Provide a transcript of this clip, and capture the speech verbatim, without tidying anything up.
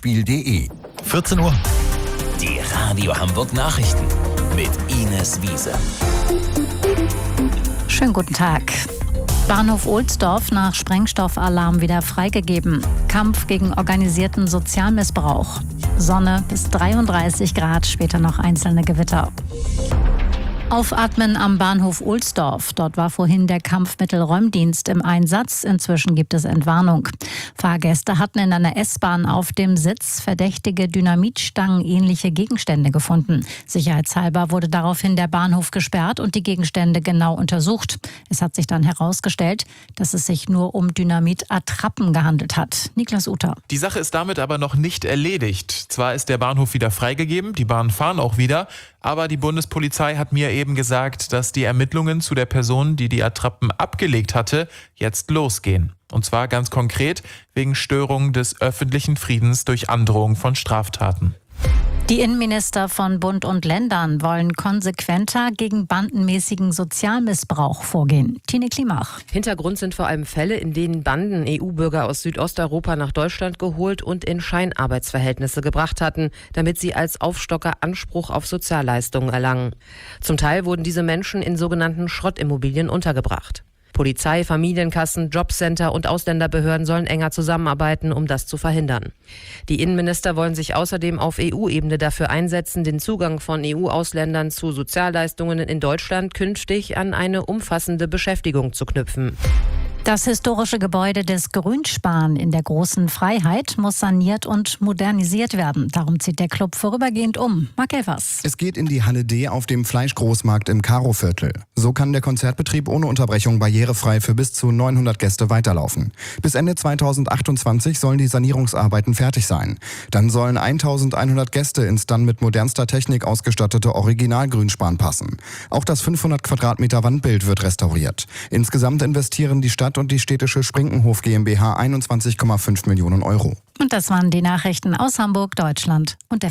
tagesspiel punkt de. vierzehn Uhr. Die Radio Hamburg Nachrichten mit Ines Wiese. Schönen guten Tag. Bahnhof Ohlsdorf nach Sprengstoffalarm wieder freigegeben. Kampf gegen organisierten Sozialmissbrauch. Sonne bis dreiunddreißig Grad, später noch einzelne Gewitter. Aufatmen am Bahnhof Ohlsdorf. Dort war vorhin der Kampfmittelräumdienst im Einsatz. Inzwischen gibt es Entwarnung. Fahrgäste hatten in einer S-Bahn auf dem Sitz verdächtige Dynamitstangen-ähnliche Gegenstände gefunden. Sicherheitshalber wurde daraufhin der Bahnhof gesperrt und die Gegenstände genau untersucht. Es hat sich dann herausgestellt, dass es sich nur um Dynamitattrappen gehandelt hat. Niklas Uter. Die Sache ist damit aber noch nicht erledigt. Zwar ist der Bahnhof wieder freigegeben, die Bahnen fahren auch wieder, aber die Bundespolizei hat mir eben gesagt, dass die Ermittlungen zu der Person, die die Attrappen abgelegt hatte, jetzt losgehen. Und zwar ganz konkret wegen Störung des öffentlichen Friedens durch Androhung von Straftaten. Die Innenminister von Bund und Ländern wollen konsequenter gegen bandenmäßigen Sozialmissbrauch vorgehen. Tine Klimach. Hintergrund sind vor allem Fälle, in denen Banden E U-Bürger aus Südosteuropa nach Deutschland geholt und in Scheinarbeitsverhältnisse gebracht hatten, damit sie als Aufstocker Anspruch auf Sozialleistungen erlangen. Zum Teil wurden diese Menschen in sogenannten Schrottimmobilien untergebracht. Polizei, Familienkassen, Jobcenter und Ausländerbehörden sollen enger zusammenarbeiten, um das zu verhindern. Die Innenminister wollen sich außerdem auf E U-Ebene dafür einsetzen, den Zugang von E U-Ausländern zu Sozialleistungen in Deutschland künftig an eine umfassende Beschäftigung zu knüpfen. Das historische Gebäude des Grünspan in der Großen Freiheit muss saniert und modernisiert werden. Darum zieht der Club vorübergehend um. Marc Elfers. Es geht in die Halle D auf dem Fleischgroßmarkt im Karoviertel. So kann der Konzertbetrieb ohne Unterbrechung barrierefrei für bis zu neunhundert Gäste weiterlaufen. Bis Ende zweitausendachtundzwanzig sollen die Sanierungsarbeiten fertig sein. Dann sollen eintausendeinhundert Gäste ins dann mit modernster Technik ausgestattete Original-Grünspan passen. Auch das fünfhundert Quadratmeter Wandbild wird restauriert. Insgesamt investieren die Stadt und die städtische Sprinkenhof GmbH einundzwanzig Komma fünf Millionen Euro. Und das waren die Nachrichten aus Hamburg, Deutschland und der